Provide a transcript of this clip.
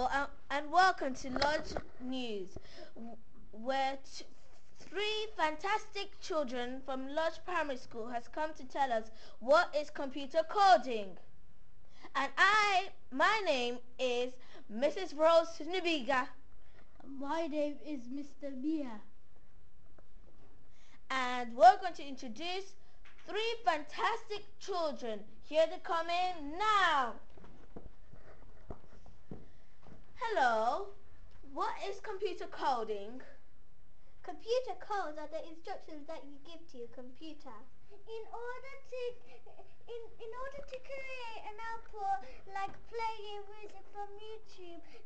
And welcome to Lodge News, where three fantastic children from Lodge Primary School has come to tell us what is computer coding. And my name is Mrs. Rose Nubiga. My name is Mr. Mia. And we're going to introduce three fantastic children. Here they come in now. Hello, what is computer coding? Computer codes are the instructions that you give to your computer. In order to create an output like playing music from YouTube,